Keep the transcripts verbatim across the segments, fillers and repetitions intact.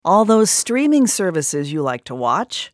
All those streaming services you like to watch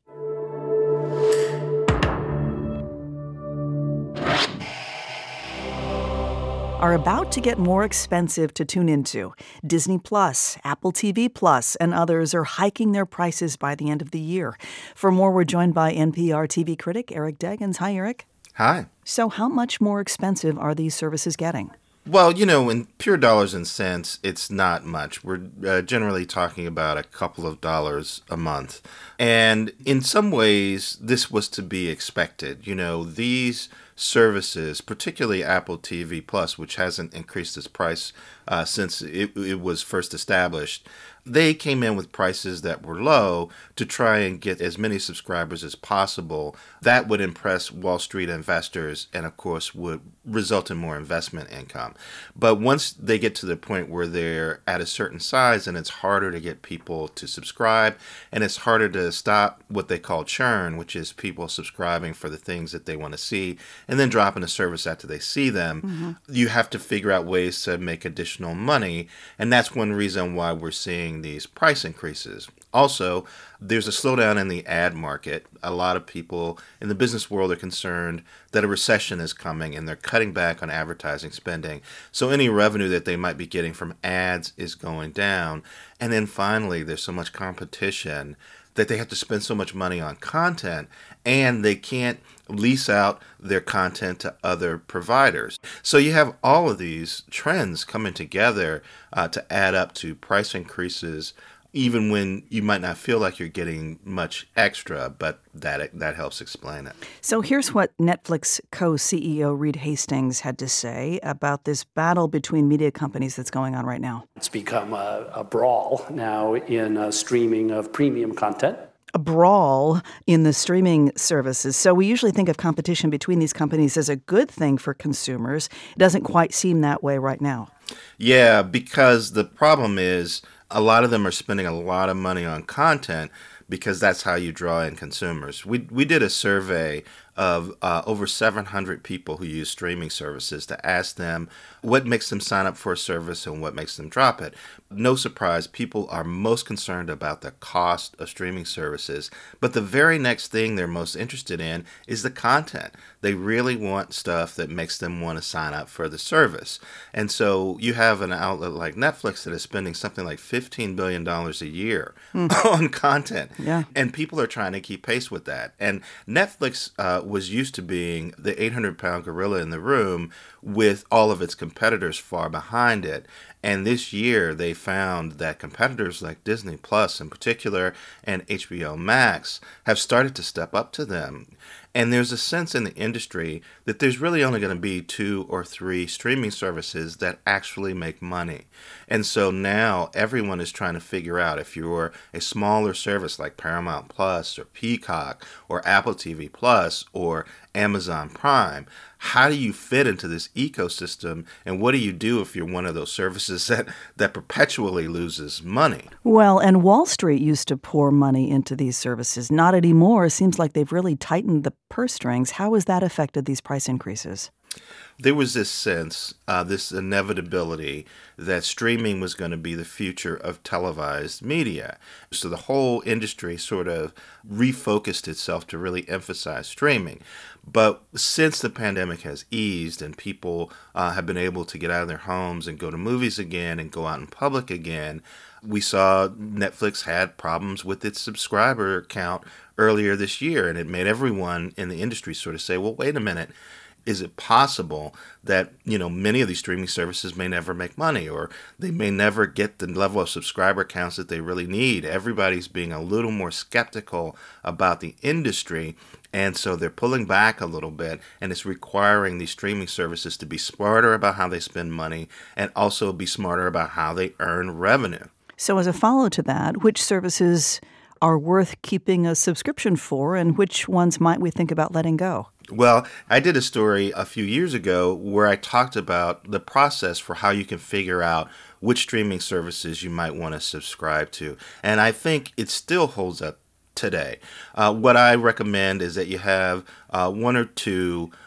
are about to get more expensive to tune into. Disney Plus, Apple T V Plus, and others are hiking their prices by the end of the year. For more, we're joined by N P R T V critic Eric Deggans. Hi, Eric. Hi. So how much more expensive are these services getting? Well, you know, in pure dollars and cents, it's not much. We're uh, generally talking about a couple of dollars a month. And in some ways, this was to be expected. You know, these services, particularly Apple T V Plus, which hasn't increased its price uh, since it, it was first established, they came in with prices that were low to try and get as many subscribers as possible. That would impress Wall Street investors and, of course, would result in more investment income. But once they get to the point where they're at a certain size and it's harder to get people to subscribe and it's harder to stop what they call churn, which is people subscribing for the things that they want to see and then dropping the service after they see them, mm-hmm. you have to figure out ways to make additional money. And that's one reason why we're seeing these price increases. Also, there's a slowdown in the ad market. A lot of people in the business world are concerned that a recession is coming and they're cutting back on advertising spending. So any revenue that they might be getting from ads is going down. And then finally, there's so much competition that they have to spend so much money on content and they can't lease out their content to other providers. So you have all of these trends coming together uh, to add up to price increases, even when you might not feel like you're getting much extra, but that that helps explain it. So here's what Netflix co-C E O Reed Hastings had to say about this battle between media companies that's going on right now. It's become a, a brawl now in uh, streaming of premium content. A brawl in the streaming services. So we usually think of competition between these companies as a good thing for consumers. It doesn't quite seem that way right now. Yeah, because the problem is a lot of them are spending a lot of money on content because that's how you draw in consumers. We we did a survey of uh, over seven hundred people who use streaming services to ask them what makes them sign up for a service and what makes them drop it. No surprise, people are most concerned about the cost of streaming services, but the very next thing they're most interested in is the content. They really want stuff that makes them want to sign up for the service. And so you have an outlet like Netflix that is spending something like fifteen billion dollars a year mm. on content. Yeah. And people are trying to keep pace with that. And Netflix uh, was used to being the eight hundred pound gorilla in the room with all of its competitors far behind it. And this year they found that competitors like Disney Plus in particular and H B O Max have started to step up to them. And there's a sense in the industry that there's really only going to be two or three streaming services that actually make money. And so now everyone is trying to figure out, if you're a smaller service like Paramount Plus or Peacock or Apple T V Plus or Amazon Prime, how do you fit into this ecosystem, and what do you do if you're one of those services that, that perpetually loses money? Well, and Wall Street used to pour money into these services. Not anymore. It seems like they've really tightened the purse strings. How has that affected these price increases? There was this sense, uh, this inevitability that streaming was going to be the future of televised media. So the whole industry sort of refocused itself to really emphasize streaming. But since the pandemic has eased and people uh, have been able to get out of their homes and go to movies again and go out in public again, we saw Netflix had problems with its subscriber count earlier this year, and it made everyone in the industry sort of say, well, wait a minute. Is it possible that, you know, many of these streaming services may never make money, or they may never get the level of subscriber counts that they really need? Everybody's being a little more skeptical about the industry, and so they're pulling back a little bit, and it's requiring these streaming services to be smarter about how they spend money and also be smarter about how they earn revenue. So as a follow to that, which services are worth keeping a subscription for, and which ones might we think about letting go? Well, I did a story a few years ago where I talked about the process for how you can figure out which streaming services you might want to subscribe to. And I think it still holds up today. Uh, what I recommend is that you have uh, one or two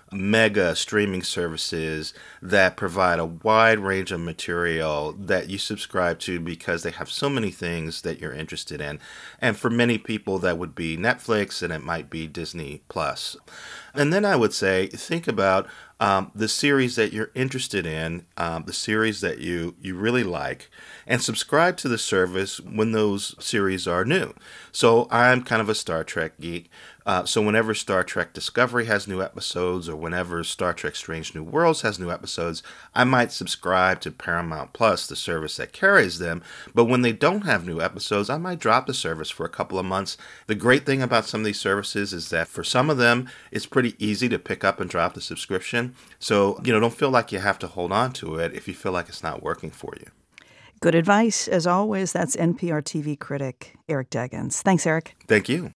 mega streaming services that provide a wide range of material that you subscribe to because they have so many things that you're interested in. And for many people, that would be Netflix, and it might be Disney Plus. And then I would say, think about um, the series that you're interested in, um, the series that you, you really like, and subscribe to the service when those series are new. So I'm kind of a Star Trek geek. Uh, so whenever Star Trek Discovery has new episodes, or whenever Star Trek Strange New Worlds has new episodes, I might subscribe to Paramount Plus, the service that carries them. But when they don't have new episodes, I might drop the service for a couple of months. The great thing about some of these services is that for some of them, it's pretty easy to pick up and drop the subscription. So, you know, don't feel like you have to hold on to it if you feel like it's not working for you. Good advice. As always, that's N P R T V critic Eric Deggans. Thanks, Eric. Thank you.